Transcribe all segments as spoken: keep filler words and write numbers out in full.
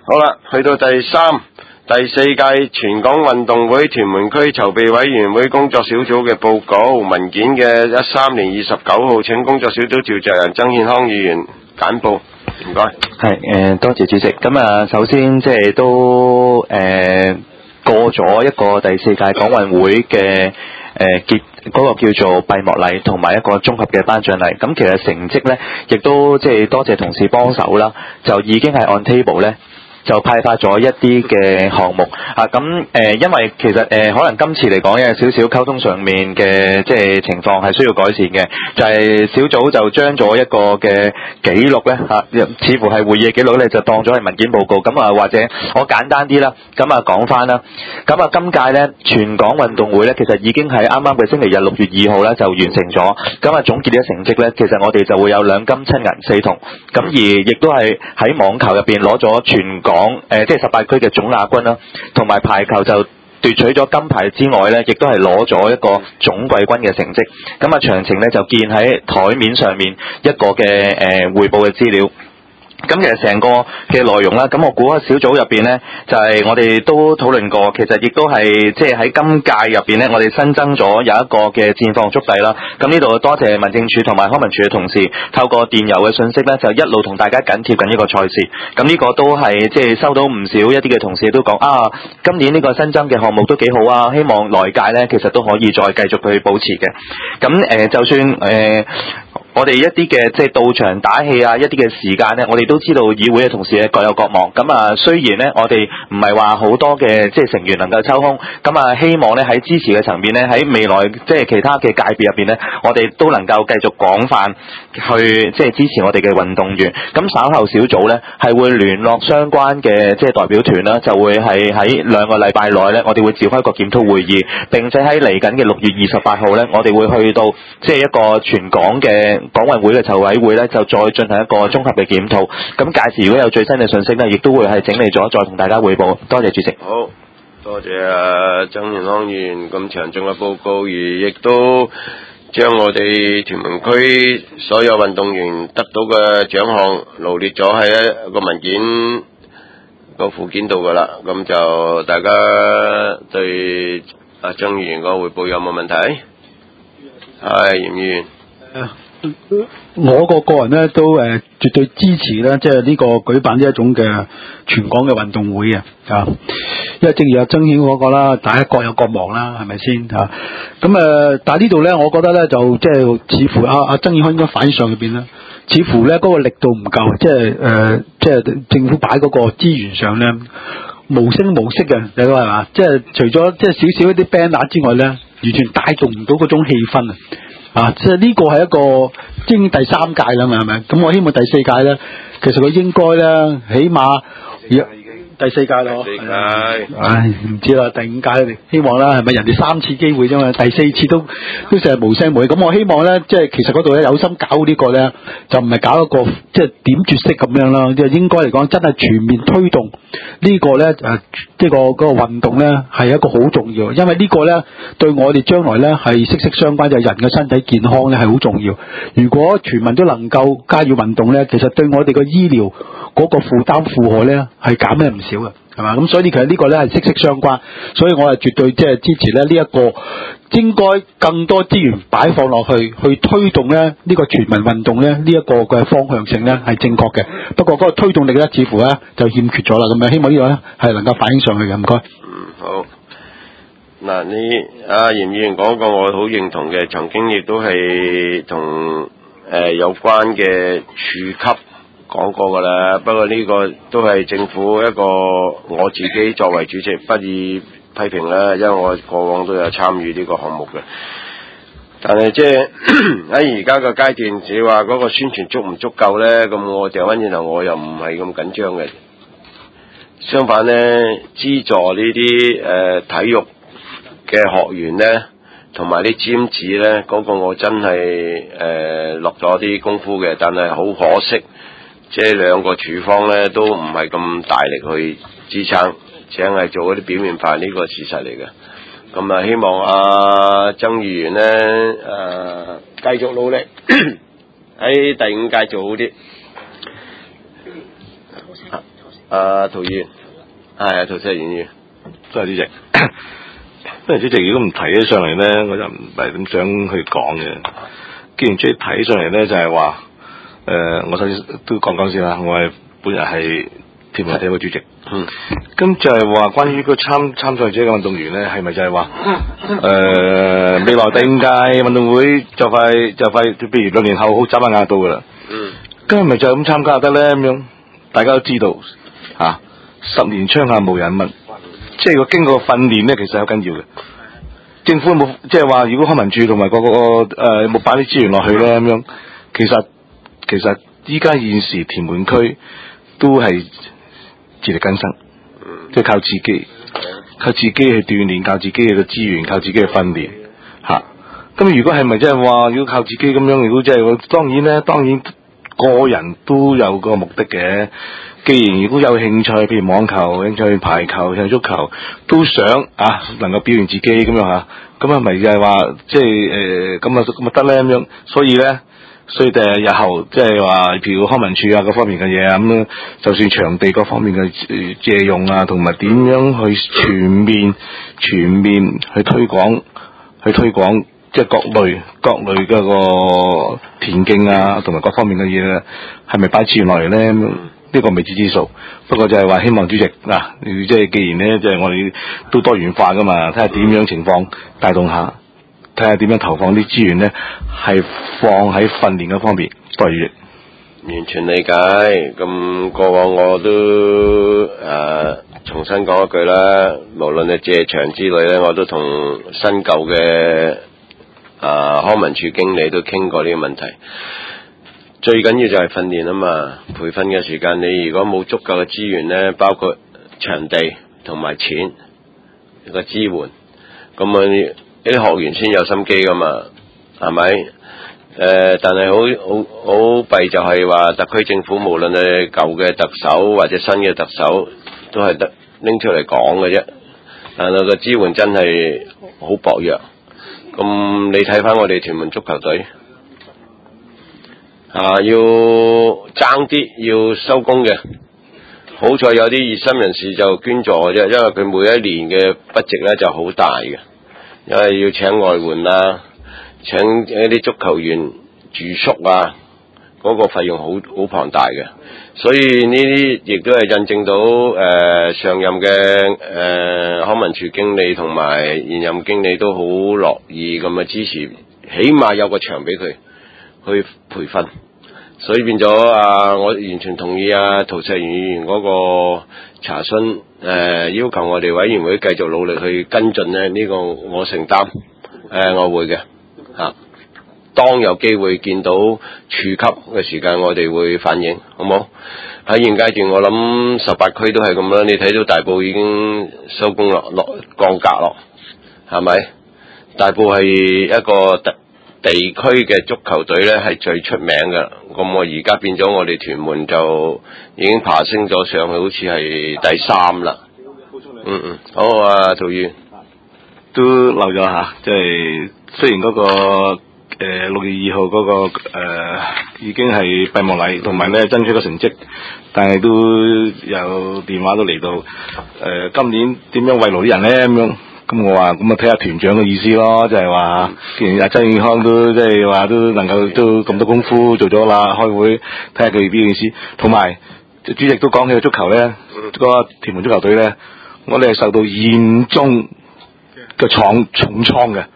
好啦，去到第三、第四屆全港運動會屯門區籌備委員會工作小組嘅報告文件嘅一三年二十九號，請工作小組召集人曾憲康議員簡報，唔該。 係誒、呃，多謝主席。咁啊，首先即係都誒、呃、過咗一個第四屆港運會嘅誒、呃、結嗰、個叫做閉幕禮，同埋一個綜合嘅頒獎禮。咁其實成績咧，亦都即係多謝同事幫手啦，就已經係 on table 咧。就派發咗一啲嘅項目啊，咁誒、呃，因為其實誒、呃，可能今次嚟講有少少溝通上面嘅即係情況係需要改善嘅，就係、是、小組就將咗一個嘅記錄咧嚇，似乎係會議嘅記錄咧，就當咗係文件報告。咁啊，或者我簡單啲啦，咁啊講翻啦。咁啊，今屆咧全港運動會咧，其實已經係啱啱嘅星期日六月二號咧就完成咗。咁啊，總結啲成績咧，其實我哋就會有兩金七銀四銅，咁而亦都係喺網球入邊攞咗全港。講誒，即係十八區嘅總亞軍啦，同埋排球就奪取咗金牌之外咧，亦都係攞咗一個總季軍嘅成績。咁啊，詳情咧就見喺台面上面一個嘅誒匯報嘅資料。咁其實成個嘅內容啦，咁我估喺小組入邊呢，就係、是、我哋都討論過，其實亦都係即係喺今屆入邊呢，我哋新增咗有一個嘅戰況速遞啦。咁呢度多謝民政處同埋康文署嘅同事，透過電郵嘅信息呢，就一路同大家緊貼緊呢個賽事。咁呢個都係即係收到唔少一啲嘅同事都講啊，今年呢個新增嘅項目都幾好啊，希望來屆呢，其實都可以再繼續去保持嘅。咁誒、呃，就算誒。呃我哋一啲嘅即係到場打氣啊，一啲嘅時間呢，我哋都知道議會嘅同事咧各有各忙。咁啊，雖然呢，我哋唔係話好多嘅即係成員能夠抽空，咁啊希望呢喺支持嘅層面呢，喺未來即係其他嘅界別入邊呢，我哋都能夠繼續廣泛去即係支持我哋嘅運動員。咁稍後小組呢，係會聯絡相關嘅即係代表團啦，就會係喺兩個禮拜內呢，我哋會召開一個檢討會議，並且喺嚟緊嘅六月二十八號呢，我哋會去到即係一個全港嘅港運會嘅籌委會咧，就再進行一個綜合嘅檢討。咁屆時如果有最新嘅信息咧，亦都會係整理咗，再同大家匯報。多謝主席。 好，多謝啊曾憲康議員咁詳盡嘅報告，而亦都將我哋屯門區所有運動員得到嘅獎項羅列咗喺一個文件個附件度噶啦。咁就大家對阿曾議員個匯報有冇問題？係嚴議員。 我個個人咧都誒、呃、絕對支持咧，即係呢個舉辦呢一種嘅全港嘅運動會嘅啊，因為正如阿曾顯嗰個啦，大家各有各忙啦，係咪先嚇？咁誒、呃，但係呢度咧，我覺得咧就即係似乎阿阿、啊、曾顯康應該反映上入邊咧，似乎咧嗰、那個力度唔夠，即係誒、呃，即係政府擺嗰個資源上咧無聲無息嘅，你話係嘛？即係除咗即係少少一啲 banner 之外咧，完全帶動唔到嗰種氣氛啊！啊，即係呢個係一個已經第三屆啦嘛，係咪？咁我希望第四屆咧，其實佢應該咧，起碼第四屆咯， 第四屆， 唉，唔知啦，第五屆希望啦，係咪人哋三次機會啫嘛，第四次都都成日無聲無息。咁我希望咧，即係其實嗰度咧有心搞個呢個咧，就唔係搞一個即係點絕式咁樣啦，即係應該嚟講真係全面推動個呢個咧誒，即係個嗰個運動咧係一個好重要，因為呢個咧對我哋將來咧係息息相關，就係人嘅身體健康咧係好重要。如果全民都能夠加以運動咧，其實對我哋個醫療嗰個負擔負荷咧係減咧唔少嘅，係嘛？咁所以其實呢個咧係息息相關，所以我係絕對即係支持咧呢一個應該更多資源擺放落去，去推動咧呢個全民運動咧呢一個嘅方向性咧係正確嘅。不過嗰個推動力咧似乎咧就欠缺咗啦，咁樣希望呢個咧係能夠反映上去嘅。唔該。 嗯，好。嗱，你阿嚴議員講過，我好認同嘅。曾經亦都係同誒有關嘅處級講過噶啦。不過呢個都係政府一個，我自己作為主席不予批評啦，因為我過往都有參與呢個項目嘅。但係即係喺而家個階段，你話嗰個宣傳足唔足夠呢？咁我掉翻轉頭，我又唔係咁緊張嘅。相反呢，資助呢啲誒體育嘅學員呢，同埋啲尖子呢，嗰、那個我真係誒、呃、落咗啲功夫嘅，但係好可惜，即係兩個處方呢都唔係咁大力去支撐，淨係做嗰啲表面化，呢、這個事實嚟嘅。咁啊，希望阿、啊、曾議員呢誒、呃、繼續努力喺第五屆做好啲。啊啊，陶議員，係啊，陶石演員， 多謝主席。因為主席如果唔提起上嚟咧，我就唔係咁想去講嘅。既然主席提起上嚟咧，就係話，誒，我首先都講講先啦。我係本人係田徑隊嘅主席。 嗯。 咁就係話關於個參參賽者嘅運動員咧，係咪就係話，誒、呃，未來第五屆運動會就快就快，譬如兩年後好眨下眼到噶啦。 嗯。 咁係咪就咁參加得咧？咁樣大家都知道，嚇、啊，十年槍下無人問。即係個經過訓練咧，其實好緊要嘅。政府冇即係話，如果康文署同埋個個誒冇擺啲資源落去咧，咁樣其實其實依家現時屯門區都係自力更生，即係靠自己，靠自己去鍛鍊，靠自己嘅資源，靠自己嘅訓練嚇。咁、啊、如果係咪即係話，如果靠自己咁樣，如果即係當然咧，當然個人都有個目的嘅。既然如果有興趣，譬如網球、興趣排球、興趣足球，都想啊能夠表現自己咁樣嚇，咁係咪就係話即係誒咁啊咁啊得咧咁樣？所以咧，所以第日日後即係話譬如康文署啊各方面嘅嘢啊咁樣，就算場地各方面嘅誒借用啊，同埋點樣去全面全面去推廣去推廣即係各類各類嘅個田徑啊，同埋各方面嘅嘢咧，係咪擺資源落嚟咧？呢個未知之數，不過就係話希望主席嗱，即係既然咧，即係我哋都多元化噶嘛，睇下點樣情況帶動下，睇下點樣投放啲資源咧，係放喺訓練嗰方面。多謝主席。 完全理解。咁過往我都誒、呃、重新講一句啦，無論係借場之類咧，我都同新舊嘅誒康文署經理都傾過呢個問題。最緊要就係訓練啊嘛，培訓嘅時間你如果冇足夠嘅資源呢，包括場地同埋錢個支援，咁啊啲學員先有心機噶嘛，係咪？誒、呃，但係好好好弊就係話特區政府無論係舊嘅特首或者新嘅特首，都係得拎出嚟講嘅啫，但係個支援真係好薄弱。咁你睇翻我哋屯門足球隊。啊！要爭啲要收工嘅，好彩有啲熱心人士就捐助嘅啫，因為佢每一年嘅 budget 咧就好大嘅，因為要請外援啊，請一啲足球員住宿啊，嗰、那個費用好好龐大嘅，所以呢啲亦都係印證到誒、呃、上任嘅誒、呃、康文署經理同埋現任經理都好樂意咁嘅支持，起碼有個場俾佢去培訓。所以變咗啊！我完全同意啊陶石元議員嗰個查詢，誒、呃、要求我哋委員會繼續努力去跟進咧。呢、這個我承擔，誒、呃、我會嘅嚇、啊。當有機會見到處級嘅時間，我哋會反映，好冇？喺現階段，我諗十八區都係咁啦。你睇到大埔已經收工落落降格咯，係咪？大埔係一個特地區嘅足球隊咧，係最出名嘅。咁我而家變咗，我哋屯門就已經爬升咗上去，好似係第三啦。嗯嗯，好啊，陶議都漏咗嚇，即係雖然嗰、那個誒六、呃、月二號嗰個誒、呃、已經係閉幕禮，同埋咧爭取個成績，但係都有電話都嚟到誒、呃，今年點樣慰勞啲人咧咁樣？咁我話咁啊，睇下團長嘅意思咯，就係、是、話，既然阿曾健康都即係話都能夠都咁多功夫做咗啦，開會睇下佢邊意思。同埋主席都講起個足球咧，嗯、個屯門足球隊咧，我哋係受到嚴重嘅創重創嘅，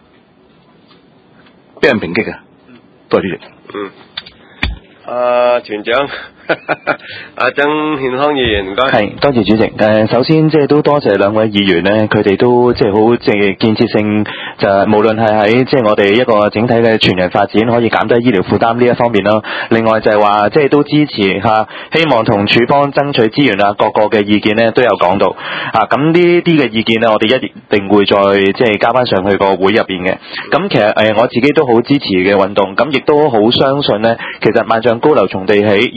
俾人抨擊嘅。多謝主席。 嗯。啊，團長。阿曾健康議員唔該， 係多謝主席。誒、呃，首先即係都多謝兩位議員咧，佢哋都即係好即係建設性，就無論係喺即係我哋一個整體嘅全人發展，可以減低醫療負擔呢一方面啦。另外就係話即係都支持吓、啊，希望同處方爭取資源啊，各個嘅意見咧都有講到啊。咁呢啲嘅意見咧，我哋一定會再即係加翻上去個會入邊嘅。咁其實誒、呃，我自己都好支持嘅運動，咁亦都好相信咧，其實萬丈高樓從地起，如果運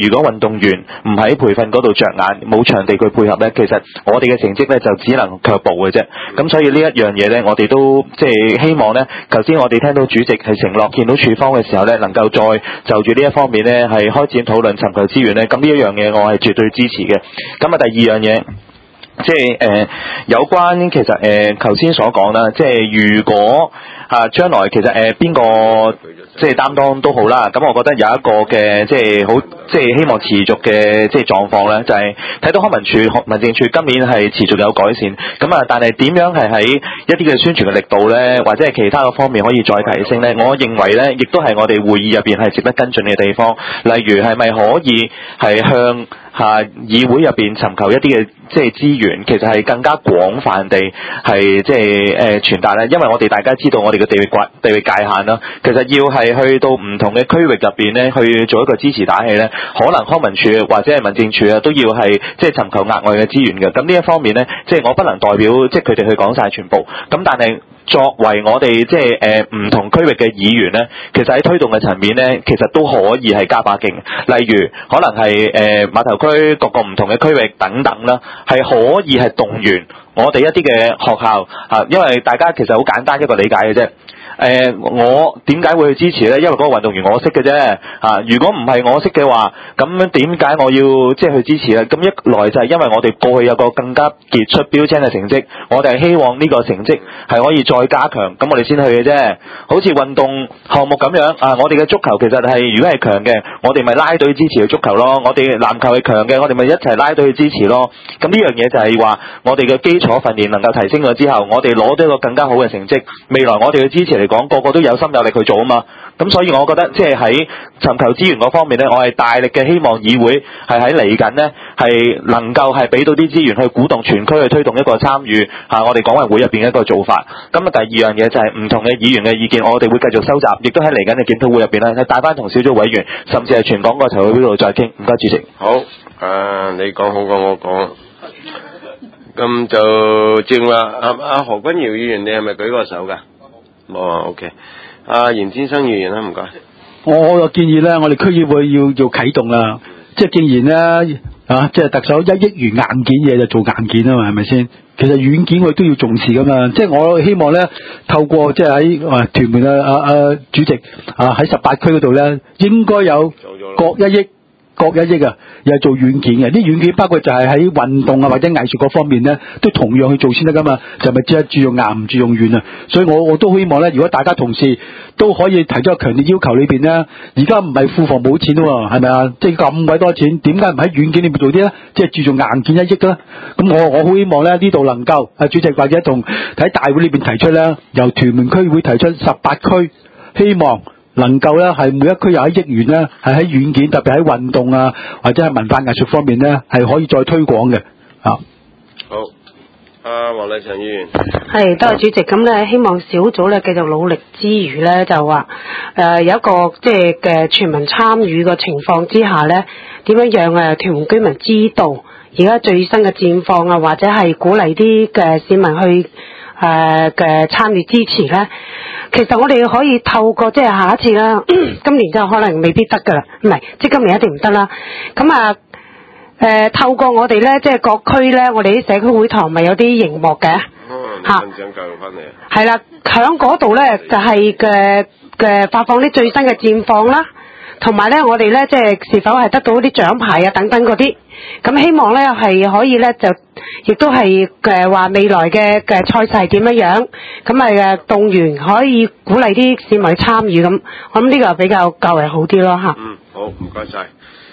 動員唔喺培訓嗰度着眼，冇場地去配合咧，其實我哋嘅成績咧就只能卻步嘅啫。咁所以呢一樣嘢咧，我哋都即係希望咧，頭先我哋聽到主席係承諾見到處方嘅時候咧，能夠再就住呢一方面咧係開展討論尋求資源咧，咁呢一樣嘢我係絕對支持嘅。咁啊第二樣嘢。即係誒、呃，有關其實誒，頭、呃、先所講啦，即係如果啊將來其實誒邊個即係擔當都好啦，咁我覺得有一個嘅即係好即係希望持續嘅即係狀況咧，就係、是、睇到康文署、民政處今年係持續有改善，咁啊，但係點樣係喺一啲嘅宣傳嘅力度咧，或者係其他嘅方面可以再提升咧？我認為咧，亦都係我哋會議入邊係值得跟進嘅地方，例如係咪可以係向下議會入邊尋求一啲嘅即係資源，其實係更加廣泛地係即係誒傳達咧。因為我哋大家知道我哋嘅地域界地域界限啦，其實要係去到唔同嘅區域入邊咧，去做一個支持打氣咧，可能康文署或者係民政處啊，都要係即係尋求額外嘅資源嘅。咁呢一方面咧，即係我不能代表即係佢哋去講晒全部。咁但係作為我哋即係誒唔同區域嘅議員咧，其實喺推動嘅層面咧，其實都可以係加把勁。例如可能係誒、呃、碼頭區各個唔同嘅區域等等啦，係可以係動員我哋一啲嘅學校啊，因為大家其實好簡單一個理解嘅啫。誒、呃，我點解會去支持呢？因為嗰個運動員我識嘅啫。啊，如果唔係我識嘅話，咁點解我要即係去支持呢？咁一來就係因為我哋過去有個更加傑出標青嘅成績，我哋係希望呢個成績係可以再加強，咁我哋先去嘅啫。好似運動項目咁樣啊，我哋嘅足球其實係如果係強嘅，我哋咪拉隊支持去足球咯；我哋籃球係強嘅，我哋咪一齊拉隊去支持咯。咁呢樣嘢就係話，我哋嘅基礎訓練能夠提升咗之後，我哋攞到一個更加好嘅成績，未來我哋嘅支持嚟講，個個都有心有力去做啊嘛。咁所以我覺得即係喺尋求資源嗰方面呢，我係大力嘅希望議會係喺嚟緊呢，係能夠係俾到啲資源去鼓動全區去推動一個參與嚇我哋港運會入邊一個做法。咁啊第二樣嘢就係唔同嘅議員嘅意見，我哋會繼續收集，亦都喺嚟緊嘅檢討會入邊呢，係帶翻同小組委員，甚至係全港個籌委會度再傾。唔該，主席。 好，啊你講好過我講。咁就正啦。阿阿何君堯議員，你係咪舉過手㗎？冇啊 ，OK。阿嚴先生議員啦，唔該。 我我又建議咧，我哋區議會要要啟動啦。即係既然咧啊，即係特首一億元硬件嘢就做硬件啊嘛，係咪先？其實軟件佢都要重視噶嘛。即係我希望咧，透過即係喺啊屯門啊啊啊主席啊喺十八區嗰度咧，應該有各一億。各一億啊，又係做軟件嘅，啲軟件包括就係喺運動啊或者藝術嗰方面咧，都同樣去做先得噶嘛，就咪只係注重硬唔注重軟啊。所以我我都希望咧，如果大家同事都可以提出個強烈要求裏邊咧，而家唔係庫房冇錢喎，係咪啊？即係咁鬼多錢，點解唔喺軟件裏面做啲咧？即係注重硬件一億啦。咁我我好希望咧呢度能夠啊主席或者同喺大會裏邊提出咧，由屯門區會提出十八區，希望能夠咧係每一區有一億元咧，係喺軟件，特別喺運動啊或者係文化藝術方面咧，係可以再推廣嘅啊。 好，阿黃麗嬋議員。 係，多謝主席。咁咧，希望小組咧繼續努力之餘咧，就話誒、呃、有一個即係嘅全民參與嘅情況之下咧，點樣讓誒屯門居民知道而家最新嘅戰況啊，或者係鼓勵啲嘅市民去誒嘅參與支持咧。其實我哋可以透過即係下一次啦，今年就可能未必得噶啦，唔係即係今年一定唔得啦。咁啊誒，透過我哋咧，即係各區咧，我哋啲社區會堂咪有啲熒幕嘅嚇， 分享教育翻嚟啊。 係啦，響嗰度咧就係嘅嘅發放啲最新嘅戰況啦，同埋咧我哋咧即係是否係得到啲獎牌啊等等嗰啲。咁希望咧係可以咧就亦都係誒話未來嘅嘅賽事係點樣樣，咁咪誒動員可以鼓勵啲市民去參與咁，我諗呢個比較較為好啲咯嚇。 嗯，好，唔該晒。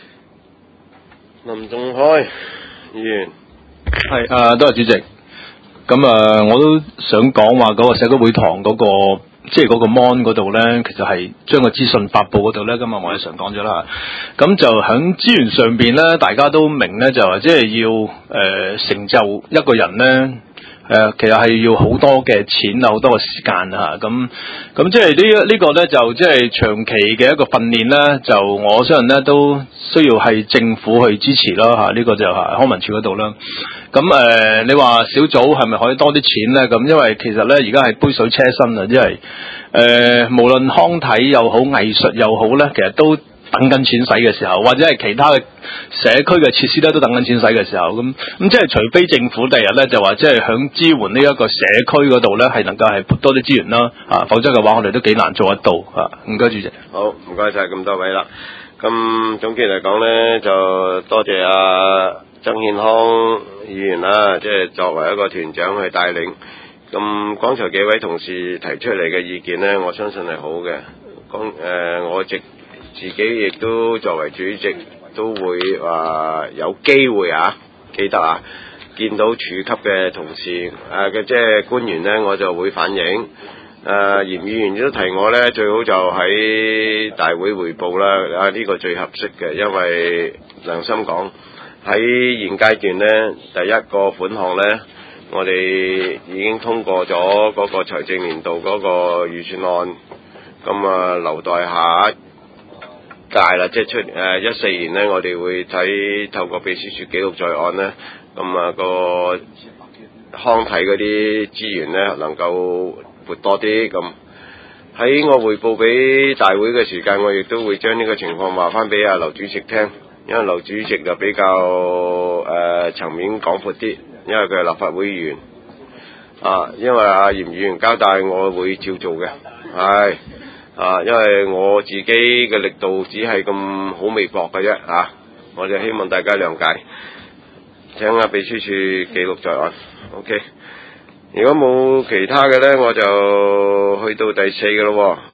林仲開議員。 係誒，多謝主席。咁啊，我都想講話嗰個社區會堂嗰個。即係嗰個 mon 嗰度咧，其實係將個資訊發布嗰度咧，今日黃偉常講咗啦。咁就喺資源上邊咧，大家都明咧，就話即係要誒、呃、成就一個人咧，誒、呃、其實係要好多嘅錢啊，好多嘅時間啊。咁咁即係呢呢個咧，就即係長期嘅一個訓練咧，就我相信咧都需要係政府去支持啦嚇。呢、這個就係康文署嗰度啦。咁誒、呃，你話小組係咪可以多啲錢咧？咁因為其實咧，而家係杯水車薪啊，因為誒，無論康體又好，藝術又好咧，其實都等緊錢使嘅時候，或者係其他嘅社區嘅設施咧都等緊錢使嘅時候，咁咁即係除非政府第日咧就話即係響支援呢一個社區嗰度咧係能夠係撥多啲資源啦，啊，否則嘅話我哋都幾難做得到啊。唔該主席。 好，唔該晒咁多位啦。咁總結嚟講咧，就多謝阿曾憲康議員啦，即係作為一個團長去帶領。咁剛才幾位同事提出嚟嘅意見呢，我相信係好嘅。剛、呃、我直自己亦都作為主席，都會話、呃、有機會啊，記得啊，見到處級嘅同事誒嘅、呃、即係官員呢，我就會反映。誒、呃，嚴議員都提我呢，最好就喺大會彙報啦。啊，呢、這個最合適嘅，因為良心講喺現階段呢，第一個款項呢。我哋已經通過咗嗰個財政年度嗰個預算案，咁啊留待下一屆啦，即係出誒一四年呢，我哋會睇透過秘書處記錄在案呢，咁啊個康體嗰啲資源呢，能夠撥多啲。咁喺我匯報俾大會嘅時間，我亦都會將呢個情況話翻俾阿劉主席聽，因為劉主席就比較誒、呃、層面廣闊啲。因為佢係立法會議員，啊，因為阿嚴議員交代，我會照做嘅，係，啊，因為我自己嘅力度只係咁好微薄嘅啫，啊，我就希望大家諒解，請阿秘書處記錄在案 ，OK，如果冇其他嘅呢，我就去到第四嘅咯喎。